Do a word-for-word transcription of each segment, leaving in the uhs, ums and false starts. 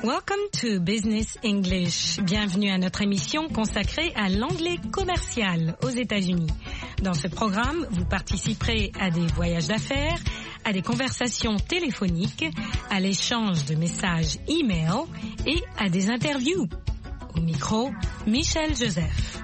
Welcome to Business English. Bienvenue à notre émission consacrée à l'anglais commercial aux États-Unis. Dans ce programme, vous participerez à des voyages d'affaires, à des conversations téléphoniques, à l'échange de messages e-mail et à des interviews. Au micro, Michel Joseph.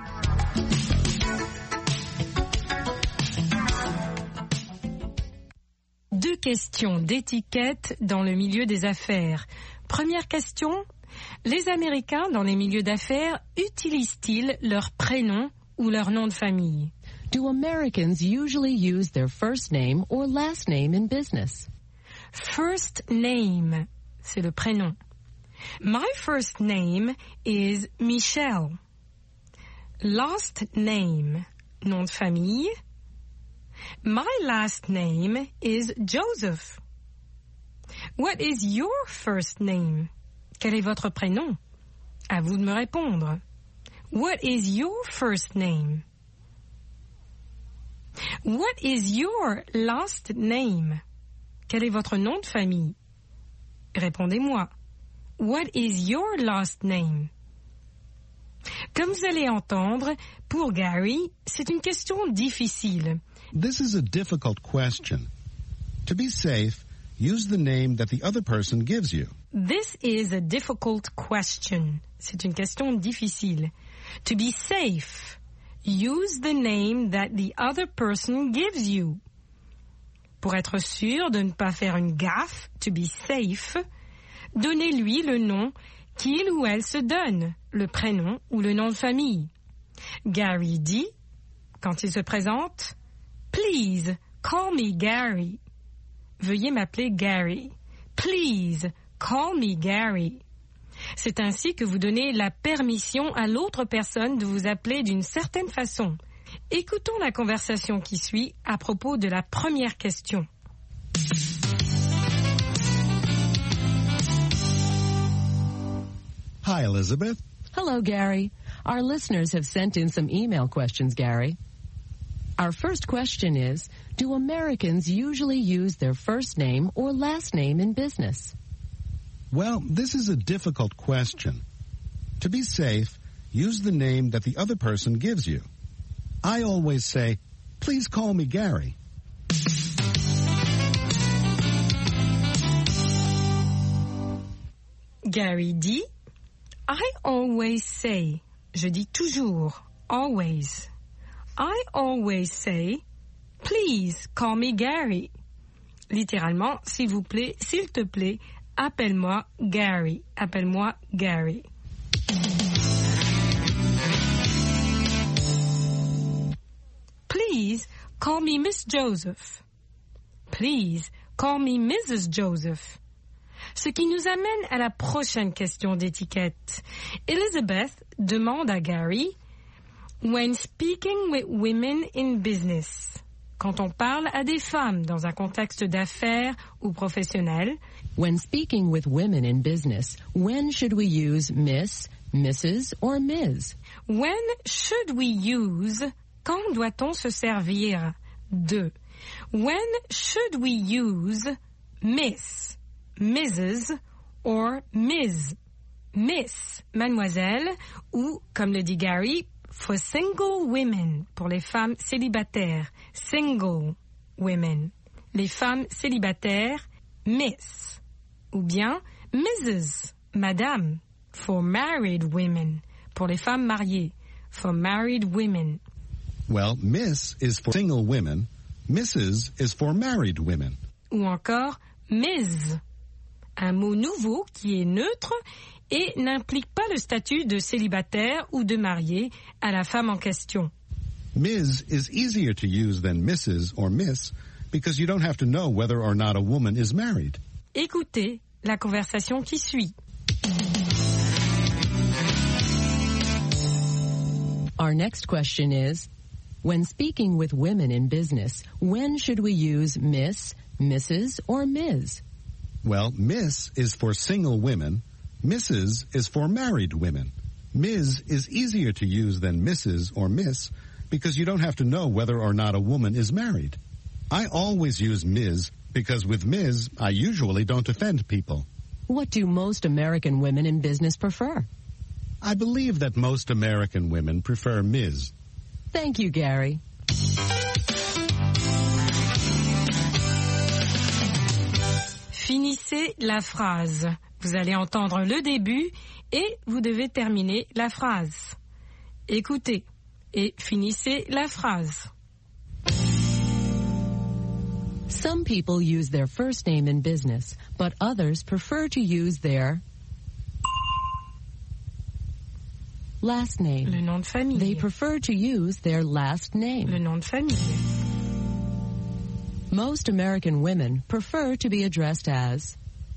Deux questions d'étiquette dans le milieu des affaires. Première question, les Américains dans les milieux d'affaires utilisent-ils leur prénom ou leur nom de famille? Do Americans usually use their first name or last name in business? First name, c'est le prénom. My first name is Michelle. Last name, nom de famille. My last name is Joseph. What is your first name? Quel est votre prénom? À vous de me répondre. What is your first name? What is your last name? Quel est votre nom de famille? Répondez-moi. What is your last name? Comme vous allez entendre, pour Gary, c'est une question difficile. This is a difficult question. To be safe, use the name that the other person gives you. This is a difficult question. C'est une question difficile. To be safe, use the name that the other person gives you. Pour être sûr de ne pas faire une gaffe, to be safe, donnez-lui le nom qu'il ou elle se donne, le prénom ou le nom de famille. Gary dit, quand il se présente, « Please, call me Gary ». Veuillez m'appeler Gary. Please, call me Gary. C'est ainsi que vous donnez la permission à l'autre personne de vous appeler d'une certaine façon. Écoutons la conversation qui suit à propos de la première question. Hi, Elizabeth. Hello, Gary. Our listeners have sent in some email questions, Gary. Our first question is, do Americans usually use their first name or last name in business? Well, this is a difficult question. To be safe, use the name that the other person gives you. I always say, please call me Gary. Gary dit, I always say, je dis toujours, always. I always say, please call me Gary. Littéralement, s'il vous plaît, s'il te plaît, appelle-moi Gary. Appelle-moi Gary. Please call me Miss Joseph. Please call me Missus Joseph. Ce qui nous amène à la prochaine question d'étiquette. Elizabeth demande à Gary, when speaking with women in business, quand on parle à des femmes dans un contexte d'affaires ou professionnel, when speaking with women in business, when should we use Miss, Missus or Miz? When should we use, quand doit-on se servir de? When should we use Miss, Missus or Miz? Miss, mademoiselle, ou, comme le dit Gary, for single women, pour les femmes célibataires, single women. Les femmes célibataires, Miss. Ou bien Missus, madame, for married women, pour les femmes mariées, for married women. Well, Miss is for single women, Missus is for married women. Ou encore Miz, un mot nouveau qui est neutre et n'implique pas le statut de célibataire ou de marié à la femme en question. Miz is easier to use than Missus or Miss because you don't have to know whether or not a woman is married. Écoutez la conversation qui suit. Our next question is, when speaking with women in business, when should we use Miss, Missus or Miz? Well, Miss is for single women, Missus is for married women. Miz is easier to use than Missus or Miss because you don't have to know whether or not a woman is married. I always use Miz because with Miz, I usually don't offend people. What do most American women in business prefer? I believe that most American women prefer Miz Thank you, Gary. Finissez la phrase. Vous allez entendre le début et vous devez terminer la phrase. Écoutez et finissez la phrase. Some people use their first name in business, but others prefer to use their last name. Le nom de famille. They prefer to use their last name. Le nom de famille. Most American women prefer to be addressed as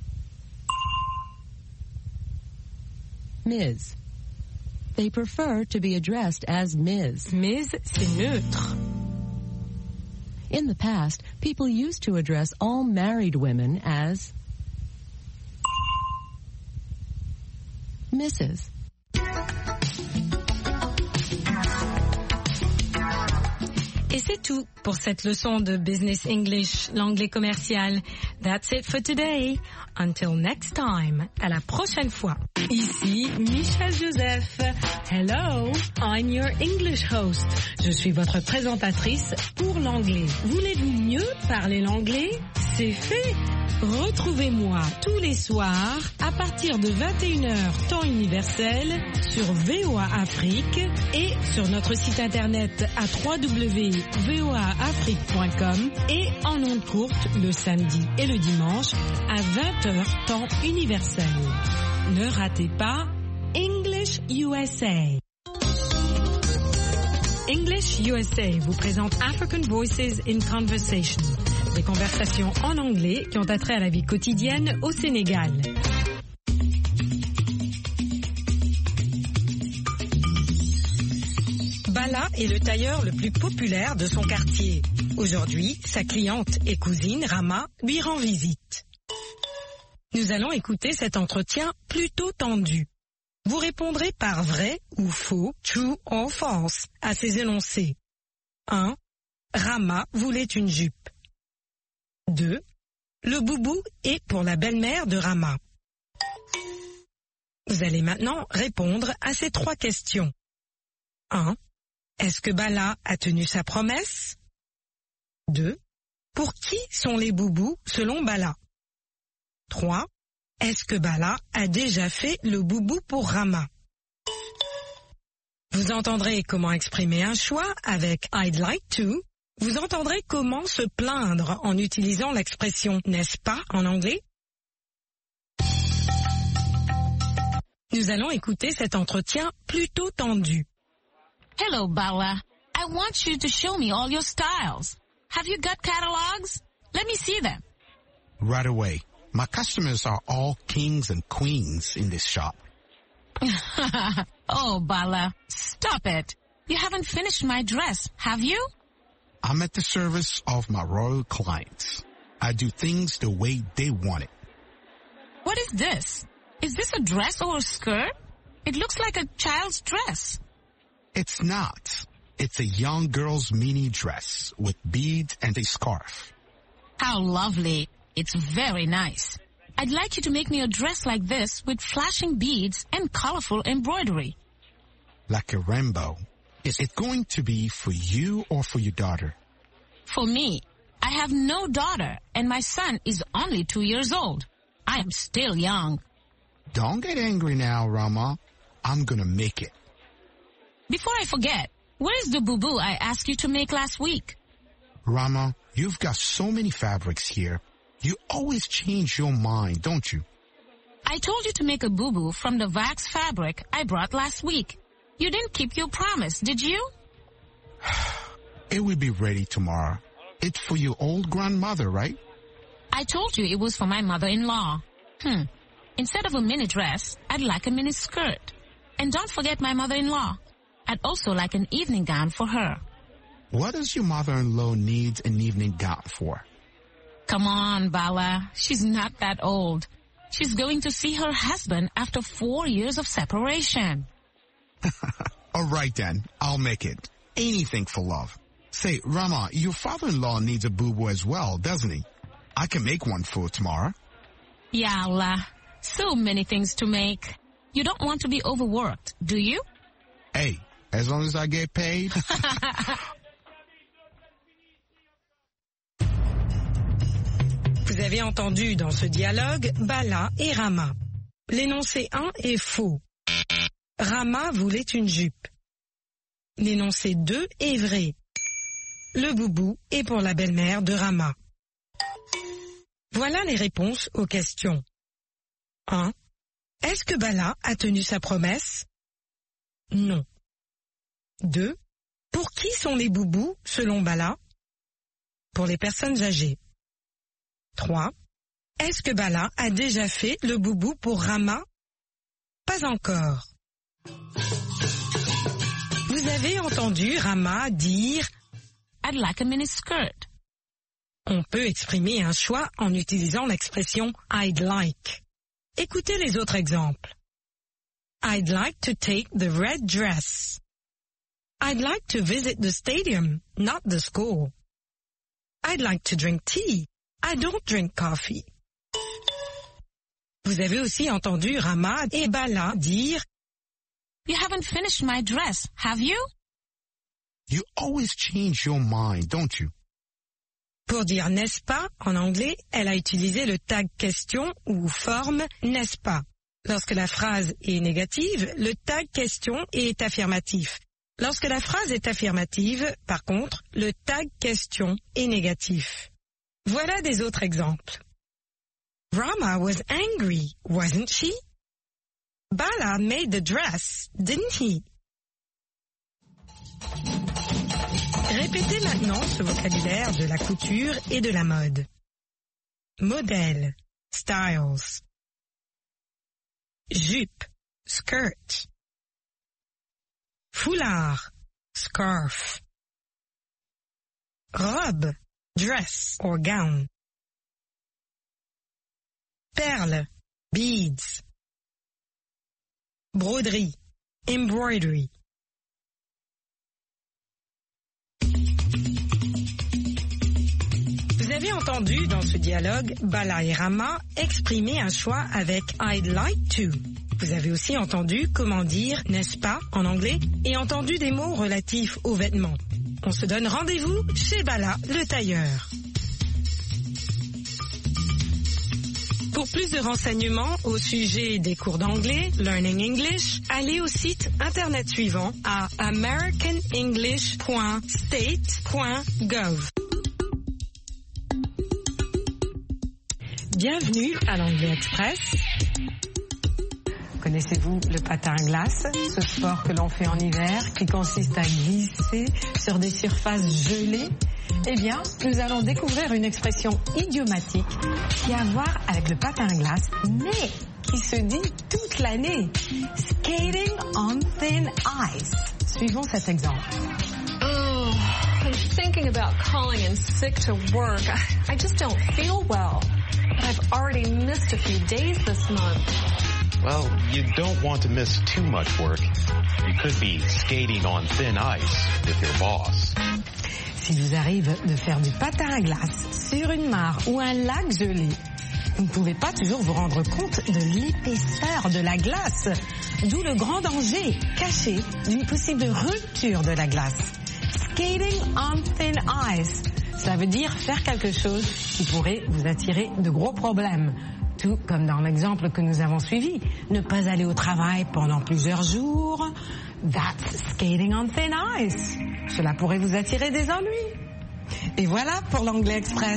Miz They prefer to be addressed as Miz Miz, c'est neutre. In the past, people used to address all married women as Missus Et c'est tout pour cette leçon de Business English, l'anglais commercial. That's it for today. Until next time. À la prochaine fois. Ici Michel Joseph. Hello, I'm your English host. Je suis votre présentatrice pour l'anglais. Voulez-vous mieux parler l'anglais? C'est fait. Retrouvez-moi tous les soirs à partir de vingt et une heures temps universel sur V O A Afrique et sur notre site internet à w w w point v o a afrique point com et en ondes courtes le samedi et le dimanche à vingt heures temps universel. Ne ratez pas English U S A. English U S A vous présente African Voices in Conversation. Des conversations en anglais qui ont attrait à la vie quotidienne au Sénégal. Bala est le tailleur le plus populaire de son quartier. Aujourd'hui, sa cliente et cousine, Rama, lui rend visite. Nous allons écouter cet entretien plutôt tendu. Vous répondrez par vrai ou faux, true or false, à ces énoncés. un. Rama voulait une jupe. deux. Le boubou est pour la belle-mère de Rama. Vous allez maintenant répondre à ces trois questions. un. Est-ce que Bala a tenu sa promesse? deux. Pour qui sont les boubous selon Bala? trois. Est-ce que Bala a déjà fait le boubou pour Rama? Vous entendrez comment exprimer un choix avec I'd like to. Vous entendrez comment se plaindre en utilisant l'expression « n'est-ce pas » en anglais. Nous allons écouter cet entretien plutôt tendu. Hello, Bala. I want you to show me all your styles. Have you got catalogs? Let me see them. Right away. My customers are all kings and queens in this shop. Oh, Bala, stop it. You haven't finished my dress, have you? I'm at the service of my royal clients. I do things the way they want it. What is this? Is this a dress or a skirt? It looks like a child's dress. It's not. It's a young girl's mini dress with beads and a scarf. How lovely. It's very nice. I'd like you to make me a dress like this with flashing beads and colorful embroidery. Like a rainbow. Is it going to be for you or for your daughter? For me. I have no daughter and my son is only two years old. I am still young. Don't get angry now, Rama. I'm gonna make it. Before I forget, where is the boo-boo I asked you to make last week? Rama, you've got so many fabrics here. You always change your mind, don't you? I told you to make a boo-boo from the wax fabric I brought last week. You didn't keep your promise, did you? It will be ready tomorrow. It's for your old grandmother, right? I told you it was for my mother-in-law. Hmm. Instead of a mini dress, I'd like a mini skirt. And don't forget my mother-in-law. I'd also like an evening gown for her. What does your mother-in-law need an evening gown for? Come on, Bala. She's not that old. She's going to see her husband after four years of separation. All right, then. I'll make it. Anything for love. Say, Rama, your father-in-law needs a boo-boo as well, doesn't he? I can make one for tomorrow. Ya Allah. So many things to make. You don't want to be overworked, do you? Hey, as long as I get paid. Vous avez entendu dans ce dialogue Bala et Rama. L'énoncé un est faux. Rama voulait une jupe. L'énoncé deux est vrai. Le boubou est pour la belle-mère de Rama. Voilà les réponses aux questions. un. Est-ce que Bala a tenu sa promesse? Non. deux. Pour qui sont les boubous selon Bala? Pour les personnes âgées. trois. Est-ce que Bala a déjà fait le boubou pour Rama? Pas encore. Vous avez entendu Rama dire « I'd like a mini skirt ». On peut exprimer un choix en utilisant l'expression « I'd like ». Écoutez les autres exemples. I'd like to take the red dress. I'd like to visit the stadium, not the school. I'd like to drink tea. I don't drink coffee. Vous avez aussi entendu Rama et Bala dire You haven't finished my dress, have you? You always change your mind, don't you? Pour dire n'est-ce pas, en anglais, elle a utilisé le tag question ou forme n'est-ce pas. Lorsque la phrase est négative, le tag question est affirmatif. Lorsque la phrase est affirmative, par contre, le tag question est négatif. Voilà des autres exemples. Rama was angry, wasn't she? Bala made the dress, didn't he? Répétez maintenant ce vocabulaire de la couture et de la mode. Modèle, styles. Jupe, skirt. Foulard, scarf. Robe, dress or gown. Perles, beads. Broderie, embroidery. Vous avez entendu dans ce dialogue Bala et Rama exprimer un choix avec I'd like to. Vous avez aussi entendu comment dire n'est-ce pas en anglais et entendu des mots relatifs aux vêtements. On se donne rendez-vous chez Bala le tailleur. Pour plus de renseignements au sujet des cours d'anglais, Learning English, allez au site internet suivant à american english point state point gov. Bienvenue à l'Anglais Express. Connaissez-vous le patin à glace, ce sport que l'on fait en hiver qui consiste à glisser sur des surfaces gelées? Eh bien, nous allons découvrir une expression idiomatique qui a à voir avec le patin à glace, mais qui se dit toute l'année. Skating on thin ice. Suivons cet exemple. Oh, I'm thinking about calling in sick to work. I just don't feel well. I've already missed a few days this month. Well, you don't want to miss too much work. You could be skating on thin ice with your boss. S'il vous arrive de faire du patin à glace sur une mare ou un lac gelé, vous ne pouvez pas toujours vous rendre compte de l'épaisseur de la glace, d'où le grand danger caché d'une possible rupture de la glace. Skating on thin ice, ça veut dire faire quelque chose qui pourrait vous attirer de gros problèmes. Tout comme dans l'exemple que nous avons suivi, ne pas aller au travail pendant plusieurs jours, that's skating on thin ice. Cela pourrait vous attirer des ennuis. Et voilà pour l'Anglais Express.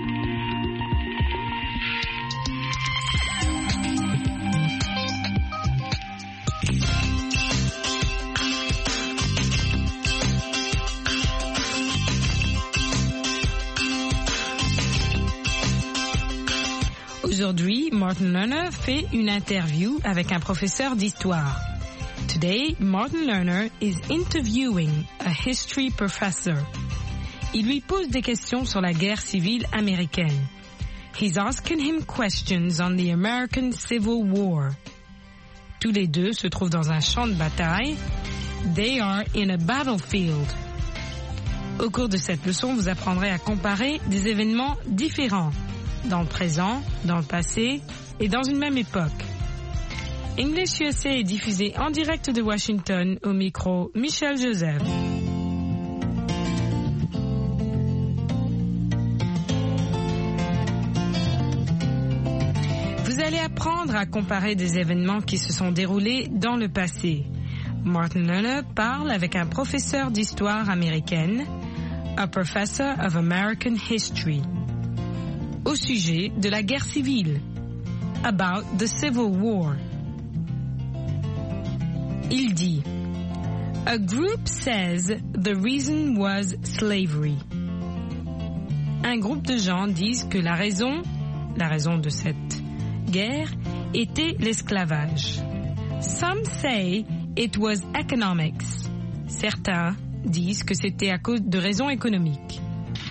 Aujourd'hui, Martin Lerner fait une interview avec un professeur d'histoire. Today, Martin Lerner is interviewing a history professor. Il lui pose des questions sur la guerre civile américaine. He's asking him questions on the American Civil War. Tous les deux se trouvent dans un champ de bataille. They are in a battlefield. Au cours de cette leçon, vous apprendrez à comparer des événements différents. dans le présent, dans le passé et dans une même époque. English U S A est diffusé en direct de Washington au micro Michel Joseph. Vous allez apprendre à comparer des événements qui se sont déroulés dans le passé. Martin Lerner parle avec un professeur d'histoire américaine, a professor of American history, au sujet de la guerre civile, about the Civil War. Il dit, a group says the reason was slavery. Un groupe de gens disent que la raison, la raison de cette guerre, était l'esclavage. Some say it was economics. Certains disent que c'était à cause de raisons économiques.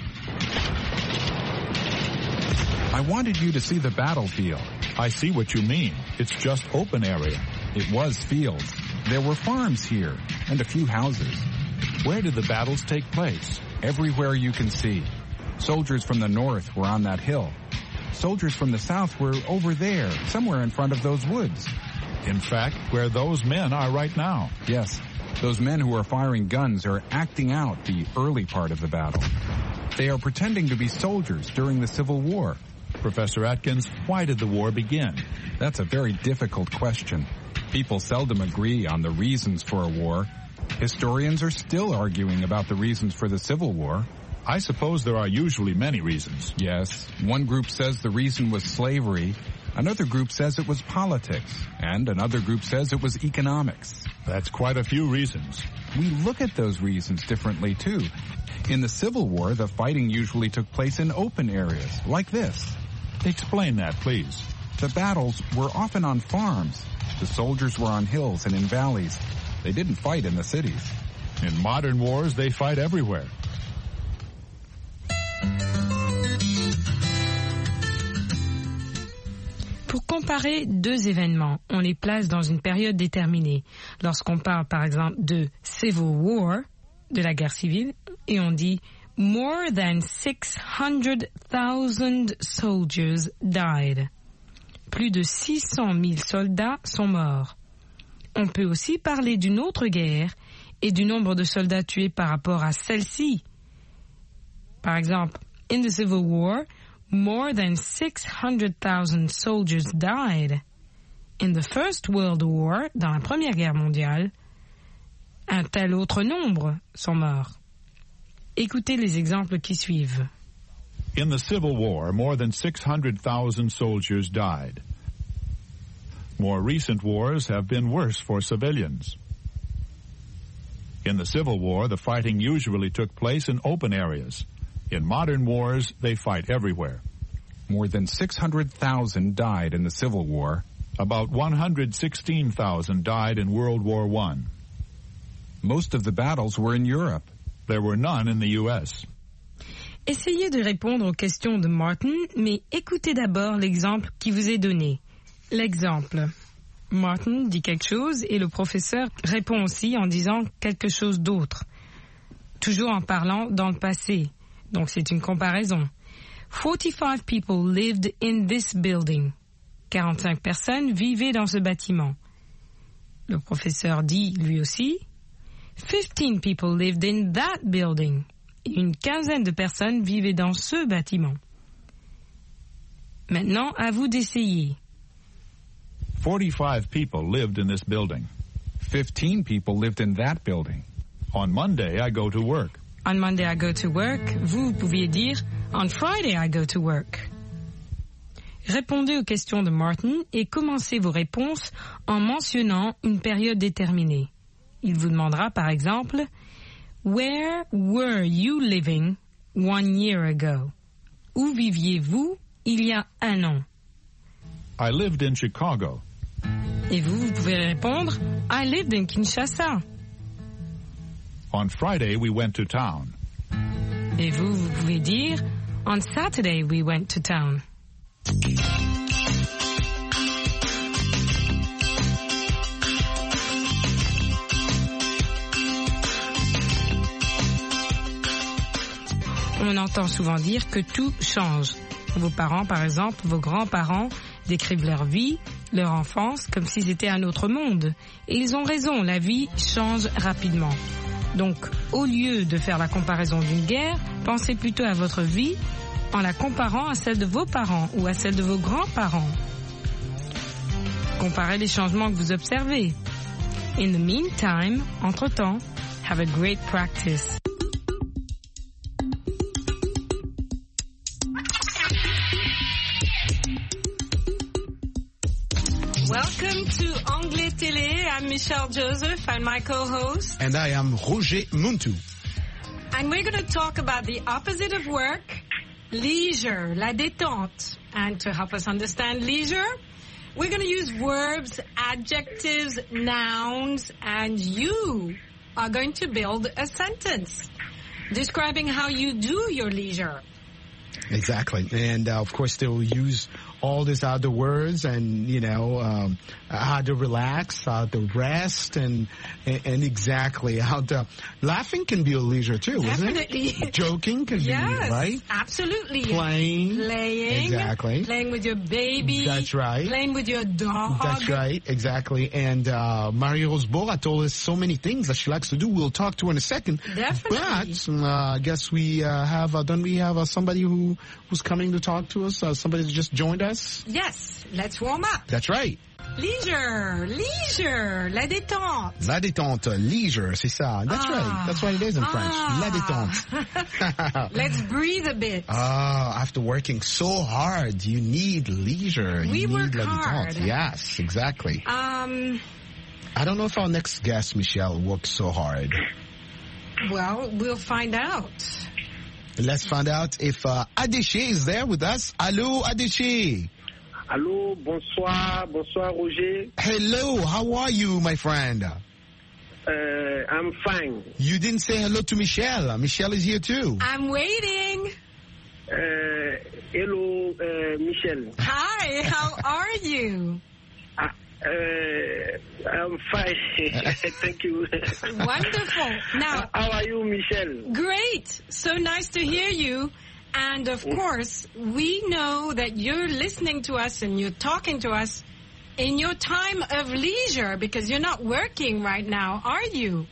I wanted you to see the battlefield. I see what you mean. It's just open area. It was fields. There were farms here, and a few houses. Where did the battles take place? Everywhere you can see. Soldiers from the north were on that hill. Soldiers from the south were over there, somewhere in front of those woods. In fact, where those men are right now. Yes, those men who are firing guns are acting out the early part of the battle. They are pretending to be soldiers during the Civil War. Professor Atkins, why did the war begin? That's a very difficult question. People seldom agree on the reasons for a war. Historians are still arguing about the reasons for the Civil War. I suppose there are usually many reasons. Yes. One group says the reason was slavery. Another group says it was politics. And another group says it was economics. That's quite a few reasons. We look at those reasons differently, too. In the Civil War, the fighting usually took place in open areas, like this. Explain that, please. The battles were often on farms. The soldiers were on hills and in valleys. They didn't fight in the cities. In modern wars, they fight everywhere. Pour comparer deux événements, on les place dans une période déterminée. Lorsqu'on parle par exemple de Civil War, de la guerre civile, et on dit more than six hundred thousand soldiers died. Plus de six cent mille soldats sont morts. On peut aussi parler d'une autre guerre et du nombre de soldats tués par rapport à celle-ci. Par exemple, in the Civil War, more than six hundred thousand soldiers died. In the First World War, dans la Première Guerre mondiale, un tel autre nombre sont morts. Écoutez les exemples qui suivent. In the Civil War, more than six hundred thousand soldiers died. More recent wars have been worse for civilians. In the Civil War, the fighting usually took place in open areas. In modern wars, they fight everywhere. More than six hundred thousand died in the Civil War. About one hundred sixteen thousand died in World War One. Most of the battles were in Europe. There were none in the U S. Essayez de répondre aux questions de Martin, mais écoutez d'abord l'exemple qui vous est donné. L'exemple. Martin dit quelque chose et le professeur répond aussi en disant quelque chose d'autre. Toujours en parlant dans le passé. Donc c'est une comparaison. forty-five people lived in this building. quarante-cinq personnes vivaient dans ce bâtiment. Le professeur dit lui aussi, fifteen people lived in that building. Une quinzaine de personnes vivaient dans ce bâtiment. Maintenant, à vous d'essayer. forty-five people lived in this building. fifteen people lived in that building. On Monday, I go to work. On Monday, I go to work. Vous pouviez dire, on Friday, I go to work. Répondez aux questions de Martin et commencez vos réponses en mentionnant une période déterminée. Il vous demandera, par exemple, Where were you living one year ago? Où viviez-vous il y a un an? I lived in Chicago. Et vous, vous pouvez répondre, I lived in Kinshasa. On Friday, we went to town. Et vous, vous pouvez dire, on Saturday, we went to town. On entend souvent dire que tout change. Vos parents, par exemple, vos grands-parents décrivent leur vie, leur enfance, comme s'ils étaient un autre monde. Et ils ont raison, la vie change rapidement. Donc, au lieu de faire la comparaison d'une guerre, pensez plutôt à votre vie en la comparant à celle de vos parents ou à celle de vos grands-parents. Comparez les changements que vous observez. In the meantime, entre-temps, have a great practice. Welcome to Anglais Télé. I'm Michelle Joseph and my co-host. And I am Roger Muntu. And we're going to talk about the opposite of work, leisure, la détente. And to help us understand leisure, we're going to use verbs, adjectives, nouns, and you are going to build a sentence describing how you do your leisure. Exactly. And uh, of course, they will use all these other words and, you know, um, how to relax, how to rest, and, and and exactly how to... Laughing can be a leisure too, Definitely. Isn't it? Joking can yes, be, right? Absolutely. Playing. Playing. Exactly. Playing with your baby. That's right. Playing with your dog. That's right, exactly. And uh, Marie-Rose Bora told us so many things that she likes to do. We'll talk to her in a second. Definitely. But uh, I guess we uh, have, uh, don't we have uh, somebody who who's coming to talk to us? Uh, somebody that just joined us? Yes, let's warm up. That's right. Leisure, leisure, la détente. La détente, leisure, c'est ça. That's ah. right. That's what it is in ah. French. La détente. Let's breathe a bit. Ah, after working so hard, you need leisure. We you work need la hard. détente. Yes, exactly. Um, I don't know if our next guest, Michelle, works so hard. Well, we'll find out. Let's find out if uh, Adéché is there with us. Allô, Adéché. Allô, bonsoir, bonsoir, Roger. Hello, how are you, my friend? Uh, I'm fine. You didn't say hello to Michelle. Michelle is here too. I'm waiting. Uh, hello, uh, Michelle. Hi, how are you? Uh, uh, I'm fine. Thank you. Wonderful. Now, how are you, Michelle? Great. So nice to hear you. And of course, we know that you're listening to us and you're talking to us in your time of leisure because you're not working right now, are you?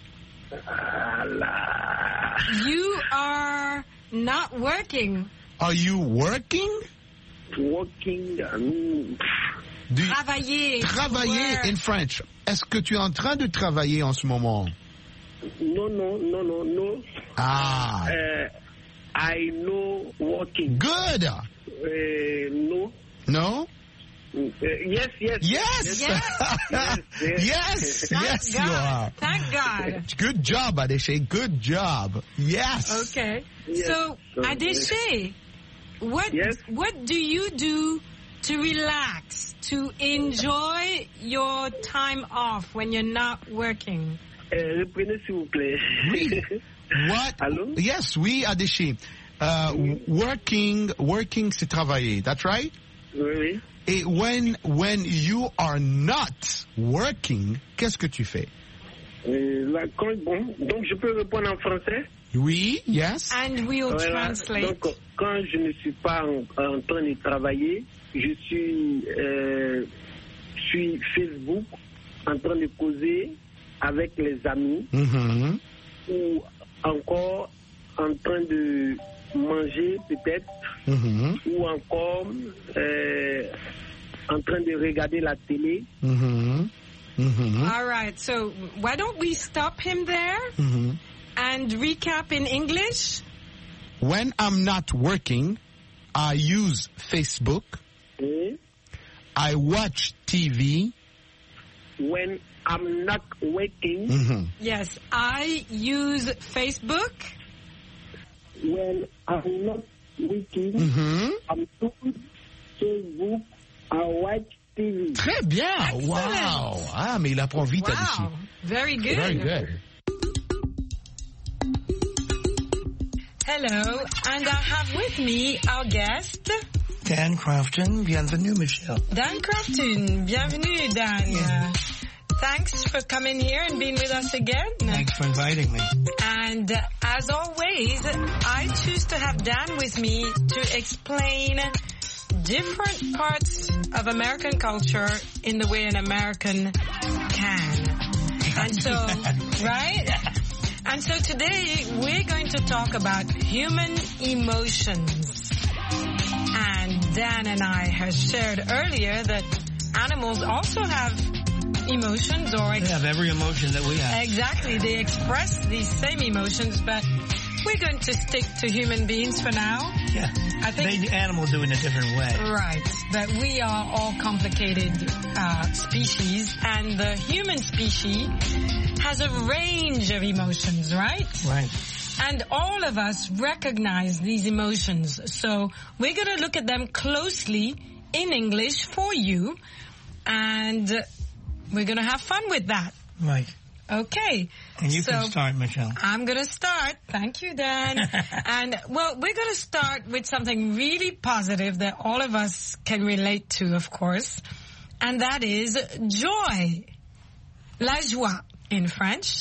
Allah. You are not working. Are you working? Working. Um, Do you travailler. Travailler in French. Est-ce que tu es en train de travailler en ce moment? Non, non, non, non, non. Ah. Uh, I know working. Good. Uh, no. No? Uh, yes, yes. Yes. Yes. yes, yes. Yes. Thank yes, God. you are. Thank God. Good job, Adéché. Good job. Yes. Okay. Yes. So, So, Adéché, what Yes. what do you do to relax, to enjoy your time off when you're not working? Uh, reprenez s'il vous plaît. Oui. What? Allô? Yes, oui, Adéché. Uh, working, working, c'est travailler. That's right? Oui, oui. Et when, when you are not working, qu'est-ce que tu fais? Euh, là, quand, bon, donc je peux répondre en français? Oui, yes. And we'll Voilà. translate. Donc quand je ne suis pas en, en train de travailler, je suis euh, sur Facebook en train de causer avec les amis Mm-hmm. ou encore en train de manger peut-être Mm-hmm. ou encore euh, en train de regarder la télé. Mm-hmm. Mm-hmm. All right. So why don't we stop him there Mm-hmm. and recap in English? When I'm not working, I use Facebook. Et I watch T V. when I'm not working, Mm-hmm. Yes, I use Facebook. when I'm not working, Mm-hmm. I'm doing Facebook, I watch T V. Très bien. Excellent. Wow. Ah, mais il apprend vite, Adéché. Wow, very good. Very good. Hello, and I have with me our guest, Dan Crofton. Bienvenue, Michelle. Dan Crofton. Bienvenue, Dan. thanks for coming here and being with us again. Thanks for inviting me. And uh, as always, I choose to have Dan with me to explain different parts of American culture in the way an American can. And so, right? And so today we're going to talk about human emotions. And Dan and I have shared earlier that animals also have emotions, or they have every emotion that we have. Exactly. They express these same emotions, but we're going to stick to human beings for now. Yeah. I think they, animals do it in a different way. Right. But we are all complicated uh, species, and the human species has a range of emotions, right? Right. And all of us recognize these emotions. So we're going to look at them closely in English for you, and we're going to have fun with that. Right. Okay. And you so can start, Michelle. I'm going to start. Thank you, Dan. And, well, we're going to start with something really positive that all of us can relate to, of course, and that is joy. La joie in French.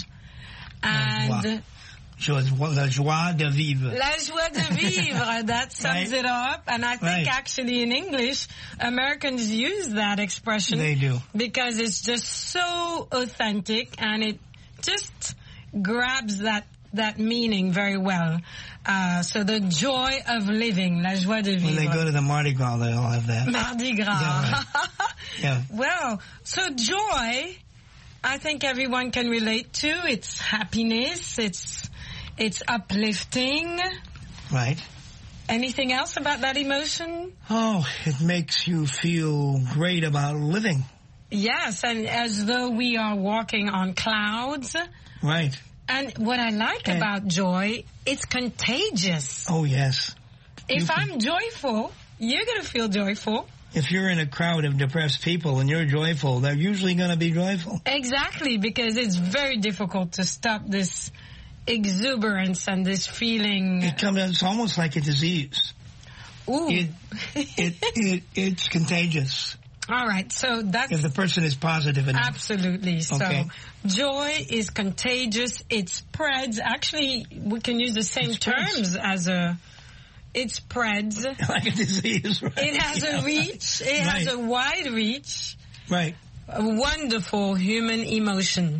And La joie, la joie de vivre. La joie de vivre, that sums right. it up. And I think right. actually in English, Americans use that expression. They do. Because it's just so authentic and it just grabs that that meaning very well. Uh, so the joy of living, la joie de vivre. When they go to the Mardi Gras, they all have that. Mardi Gras. Yeah, right. Yeah. Well, so joy, I think everyone can relate to. It's happiness. It's it's uplifting. Right. Anything else about that emotion? Oh, it makes you feel great about living. Yes, and as though we are walking on clouds. Right. And what I like and about joy, it's contagious. Oh, yes. If can, I'm joyful, you're going to feel joyful. If you're in a crowd of depressed people and you're joyful, they're usually going to be joyful. Exactly, because it's very difficult to stop this exuberance and this feeling. It comes, it's almost like a disease. Ooh. It, it, it, it's contagious. All right, so that's... If the person is positive enough. Absolutely. Okay. So joy is contagious. It spreads. Actually, we can use the same it terms as a... It spreads. Like a disease, right? It has yeah. a reach. It right. has a wide reach. Right. A wonderful human emotion.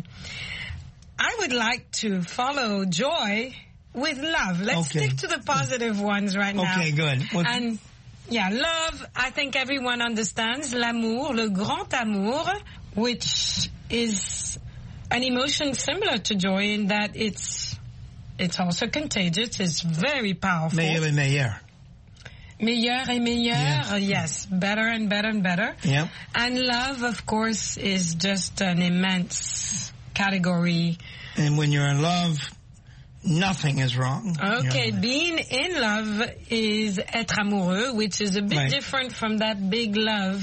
I would like to follow joy with love. Let's okay. stick to the positive ones right now. Okay, good. What? And yeah, love, I think everyone understands. L'amour, le grand amour, which is an emotion similar to joy in that it's it's also contagious. It's very powerful. Meilleur et meilleur. Meilleur et meilleur, yeah. yes. Better and better and better. Yeah. And love, of course, is just an immense category. And when you're in love, nothing is wrong. Okay, being in love is être amoureux, which is a bit right. different from that big love.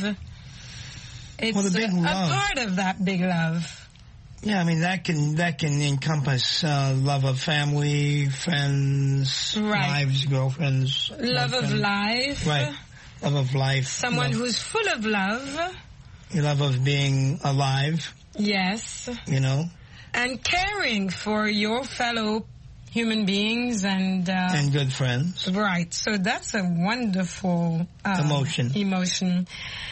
It's well, the big a, love. a part of that big love. Yeah, I mean, that can that can encompass uh, love of family, friends, right. wives, girlfriends. Love of life. Right. Love of life. Someone love. who's full of love. Love of being alive. Yes. You know. And caring for your fellow human beings and... Uh, and good friends. Right. So that's a wonderful... Uh, emotion. Emotion.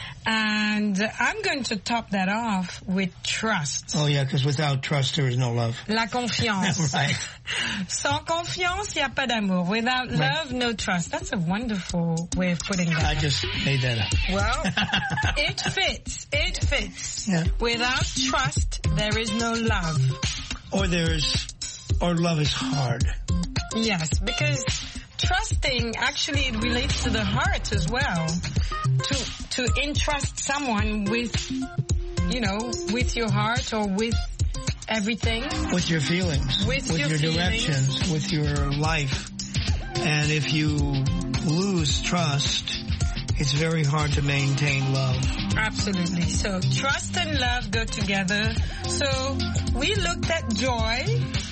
And I'm going to top that off with trust. Oh, yeah, because without trust, there is no love. La confiance. Right. Sans confiance, il n'y a pas d'amour. Without right. love, no trust. That's a wonderful way of putting that. I just made that up. Well, it fits. It fits. Yeah. Without trust, there is no love. Or there's... Or love is hard. Yes, because trusting actually relates to the heart as well. To to entrust someone with, you know, with your heart or with everything. With your feelings. With, with your, your feelings. directions. With your life. And if you lose trust, it's very hard to maintain love. Absolutely. So trust and love go together. So we looked at joy,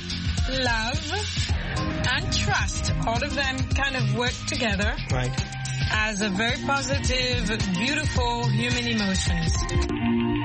love, and trust. All of them kind of work together. Right. As a very positive, beautiful human emotions.